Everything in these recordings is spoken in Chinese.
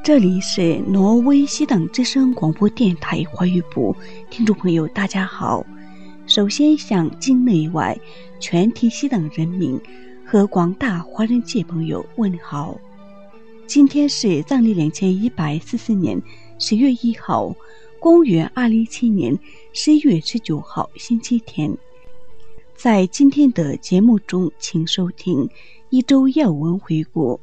这里是挪威西等之声广播电台华语部，听众朋友大家好。首先向境内外全体西等人民和广大华人界朋友问好。今天是藏历2144年10月1号，公元2017年11月19号星期天。在今天的节目中，请收听一周要闻回顾。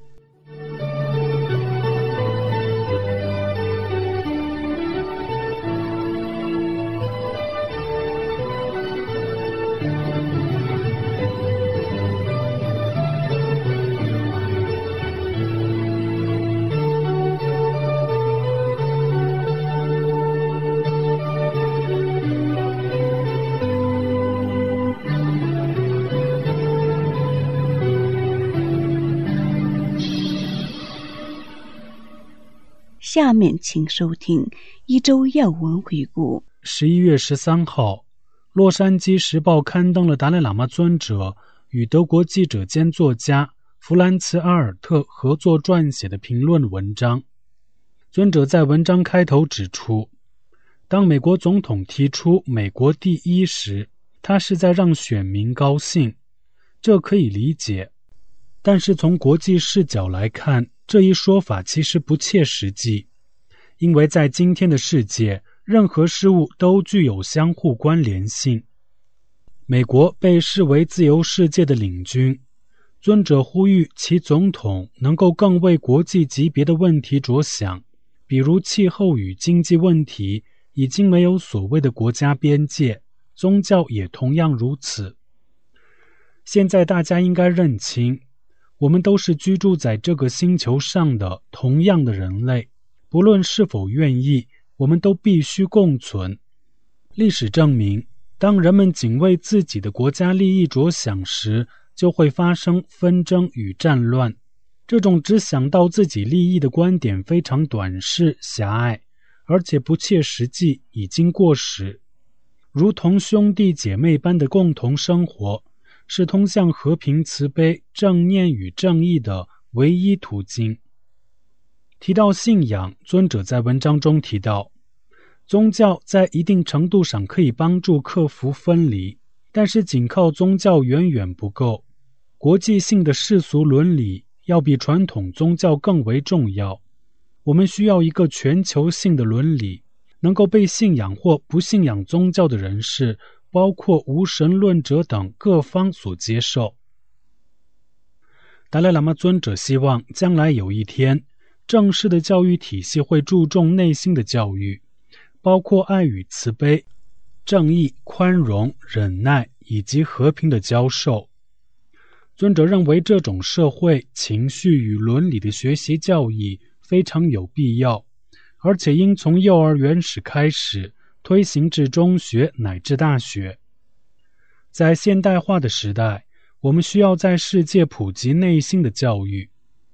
下面请收听一周要闻回顾。 11月13号，洛杉矶时报刊登了达赖喇嘛尊者与德国记者兼作家弗兰茨·阿尔特合作撰写的评论文章。尊者在文章开头指出，当美国总统提出美国第一时，他是在让选民高兴，这可以理解。但是从国际视角来看，这一说法其实不切实际，因为在今天的世界，任何事物都具有相互关联性。美国被视为自由世界的领军，尊者呼吁其总统能够更为国际级别的问题着想，比如气候与经济问题已经没有所谓的国家边界，宗教也同样如此。现在大家应该认清，我们都是居住在这个星球上的同样的人类，不论是否愿意，我们都必须共存。历史证明，当人们仅为自己的国家利益着想时，就会发生纷争与战乱。这种只想到自己利益的观点非常短视、狭隘，而且不切实际，已经过时。如同兄弟姐妹般的共同生活，是通向和平、慈悲、正念与正义的唯一途径。提到信仰，尊者在文章中提到，宗教在一定程度上可以帮助克服分离，但是仅靠宗教远远不够。国际性的世俗伦理要比传统宗教更为重要。我们需要一个全球性的伦理，能够被信仰或不信仰宗教的人士，包括无神论者等各方所接受。达赖喇嘛尊者希望将来有一天，正式的教育体系会注重内心的教育，包括爱与慈悲、正义、宽容、忍耐以及和平的教授。尊者认为这种社会、情绪与伦理的学习教育非常有必要，而且应从幼儿园时开始推行至中学乃至大学。在现代化的时代，我们需要在世界普及内心的教育。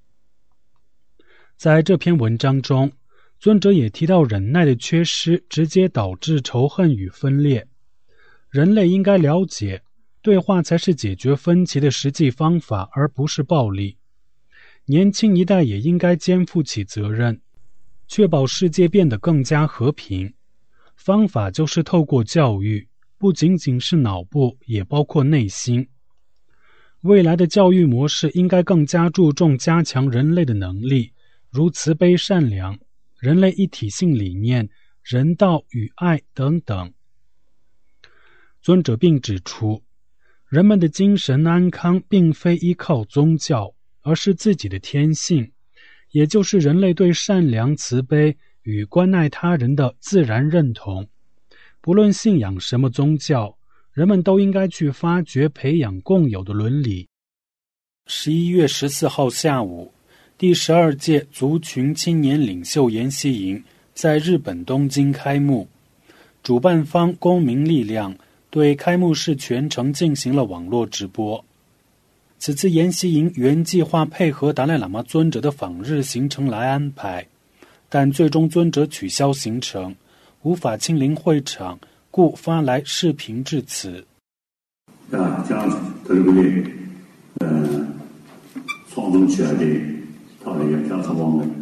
在这篇文章中，尊者也提到忍耐的缺失直接导致仇恨与分裂。人类应该了解，对话才是解决分歧的实际方法，而不是暴力。年轻一代也应该肩负起责任，确保世界变得更加和平。方法就是透过教育，不仅仅是脑部，也包括内心。未来的教育模式应该更加注重加强人类的能力，如慈悲善良、人类一体性理念、人道与爱等等。尊者并指出，人们的精神安康并非依靠宗教，而是自己的天性，也就是人类对善良、慈悲与关爱他人的自然认同。不论信仰什么宗教，人们都应该去发掘、培养共有的伦理。11月14号下午，第12届族群青年领袖研习营在日本东京开幕。主办方公民力量对开幕式全程进行了网络直播。此次研习营原计划配合达赖喇嘛尊者的访日行程来安排，但最终尊者取消行程，无法亲临会场，故发来视频致辞。 将들고의 총정치하게 타의 장사방을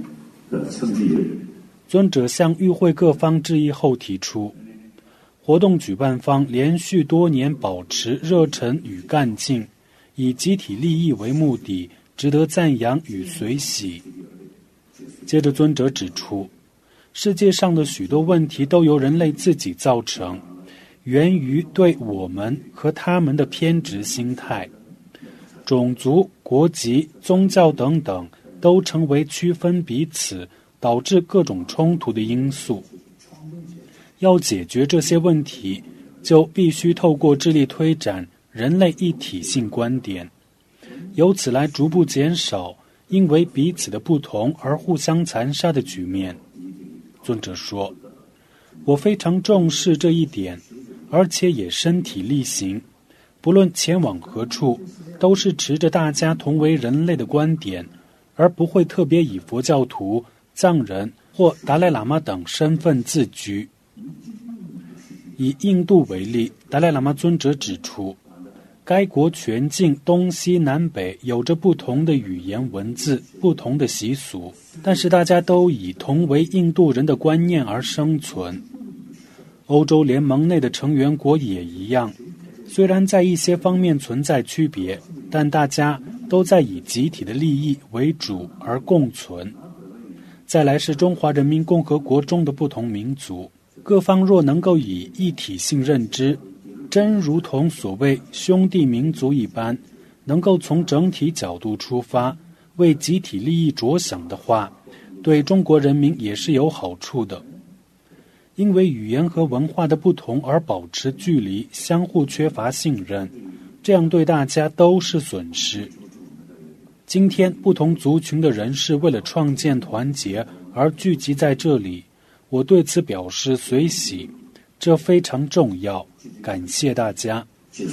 尊者向与会各方致意后提出，活动举办方连续多年保持热忱与干劲，以集体利益为目的，值得赞扬与随喜。接着尊者指出，世界上的许多问题都由人类自己造成，源于对我们和他们的偏执心态。种族、国籍、宗教等等都成为区分彼此，导致各种冲突的因素。要解决这些问题，就必须透过致力推展人类一体性观点，由此来逐步减少因为彼此的不同而互相残杀的局面。尊者说，我非常重视这一点，而且也身体力行，不论前往何处，都是持着大家同为人类的观点，而不会特别以佛教徒、藏人或达赖喇嘛等身份自居。以印度为例，达赖喇嘛尊者指出，该国全境东西南北有着不同的语言文字、不同的习俗，但是大家都以同为印度人的观念而生存。欧洲联盟内的成员国也一样，虽然在一些方面存在区别，但大家都在以集体的利益为主而共存。再来是中华人民共和国中的不同民族，各方若能够以一体性认知，真如同所谓兄弟民族一般，能够从整体角度出发，为集体利益着想的话，对中国人民也是有好处的。因为语言和文化的不同而保持距离，相互缺乏信任，这样对大家都是损失。今天不同族群的人士为了创建团结而聚集在这里，我对此表示随喜，这非常重要，感谢大家。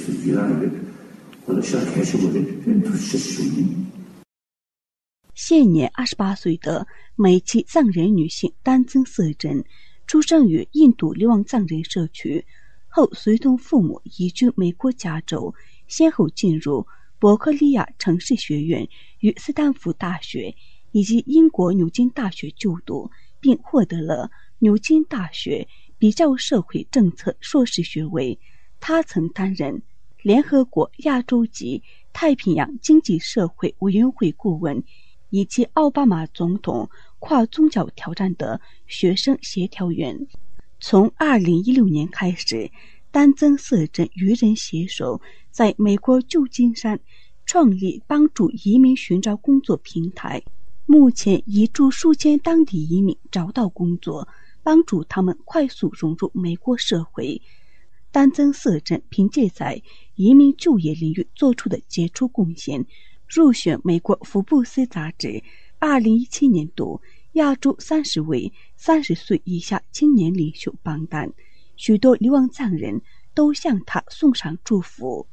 现年28岁的美籍藏人女性丹增瑟珍，出生于印度流亡藏人社区，后随同父母移居美国加州，先后进入伯克利亚城市学院与斯坦福大学以及英国牛津大学就读，并获得了牛津大学比较社会政策硕士学位。他曾担任联合国亚洲及太平洋经济社会委员会顾问，以及奥巴马总统跨宗教挑战的学生协调员。从2016年开始，丹增瑟珍与人携手在美国旧金山创立帮助移民寻找工作平台，目前已助数千当地移民找到工作，帮助他们快速融入美国社会。丹增瑟珍凭借在移民就业领域做出的杰出贡献，入选美国福布斯杂志2017年度亚洲30位30岁以下青年领袖榜单，许多流亡藏人都向他送上祝福。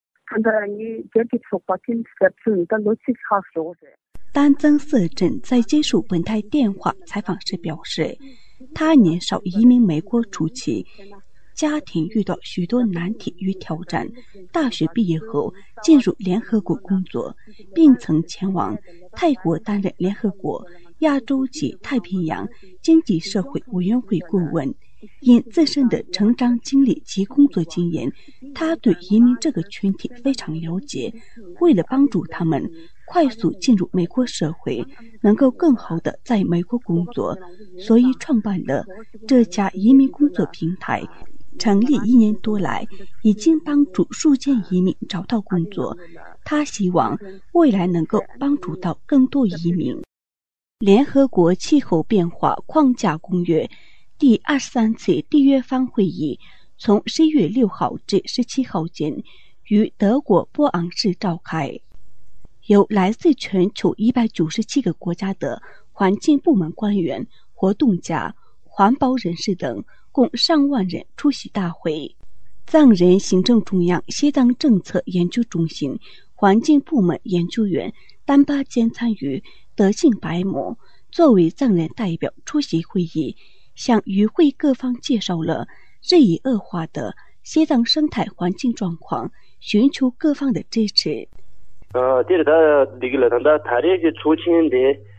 丹增瑟珍在接受本台电话采访时表示，他年少移民美国初期，家庭遇到许多难题与挑战，大学毕业后进入联合国工作，并曾前往泰国担任联合国亚洲及太平洋经济社会委员会顾问。因自身的成长经历及工作经验，他对移民这个群体非常了解。为了帮助他们快速进入美国社会，能够更好地在美国工作，所以创办了这家移民工作平台。成立1年多来，已经帮助数千移民找到工作。他希望未来能够帮助到更多移民。联合国气候变化框架公约第23次缔约方会议从11月6号至17号间于德国波昂市召开，由来自全球197个国家的环境部门官员、活动家、环保人士等共上万人出席大会。藏人行政中央西藏政策研究中心环境部门研究员丹巴坚参与德信白姆作为藏人代表出席会议，向与会各方介绍了日益恶化的西藏生态环境状况，寻求各方的支持。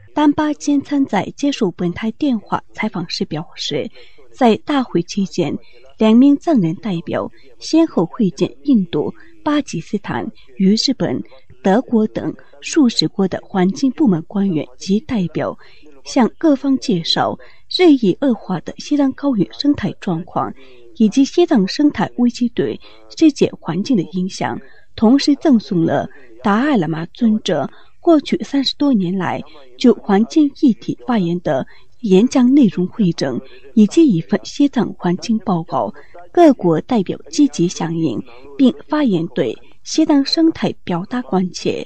丹巴坚参在接受本台电话采访时表示，在大会期间，2名藏人代表先后会见印度、巴基斯坦与日本、德国等数十国的环境部门官员及代表，向各方介绍日益恶化的西藏高原生态状况以及西藏生态危机对世界环境的影响，同时赠送了达赖喇嘛尊者过去30多年来就环境议题发言的演讲内容汇整，以及一份西藏环境报告。各国代表积极响应，并发言对西藏生态表达关切。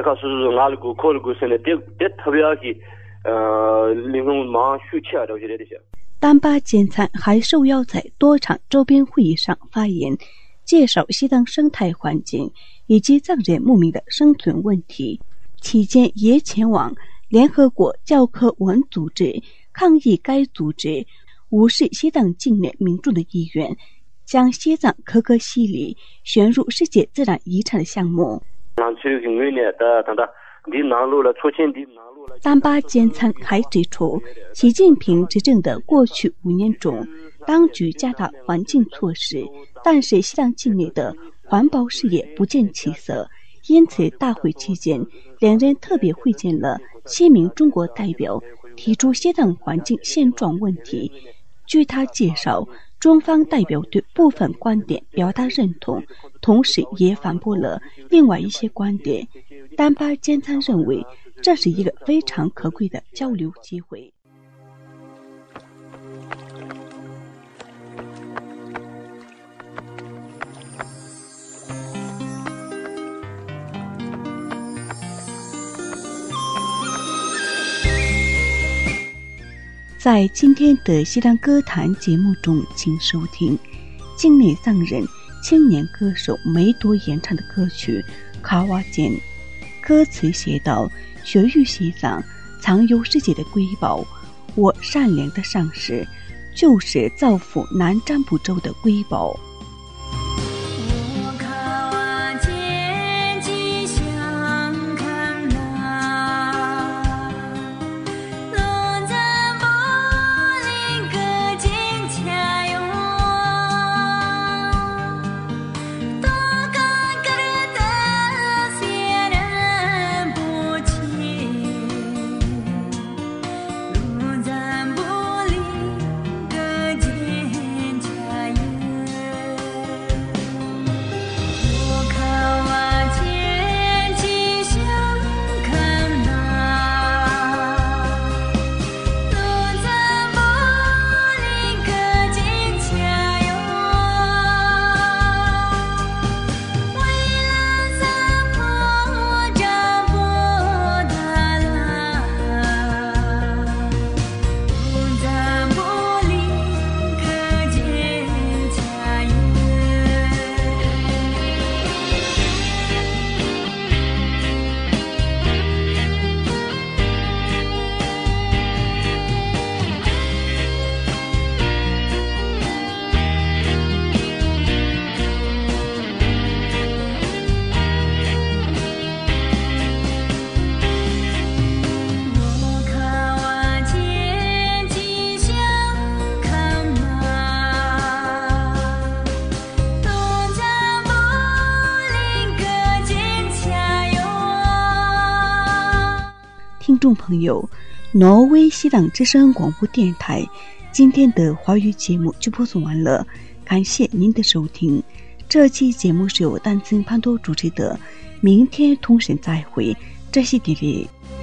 丹巴坚参还受邀在多场周边会议上发言，介绍西藏生态环境以及藏人牧民的生存问题。期间也前往联合国教科文组织抗议该组织无视西藏境内民众的意愿，将西藏可可西里选入世界自然遗产的项目。丹巴坚参还指出，习近平执政的过去5年中，当局加大环境措施，但是西藏境内的环保事业不见起色。因此大会期间，2人特别会见了7名中国代表，提出西藏环境现状问题。据他介绍，中方代表对部分观点表达认同，同时也反驳了另外一些观点。丹巴坚参认为，这是一个非常可贵的交流机会。在今天的西藏歌坛节目中，请收听境内藏人青年歌手梅朵演唱的歌曲《卡瓦坚》。歌词写道：雪域西藏藏有世界的瑰宝，我善良的上师就是造福南瞻部洲的瑰宝。听众朋友，挪威西藏之声广播电台今天的华语节目就播送完了，感谢您的收听。这期节目是由丹森潘多主持的，明天同时再会，这是迪丽。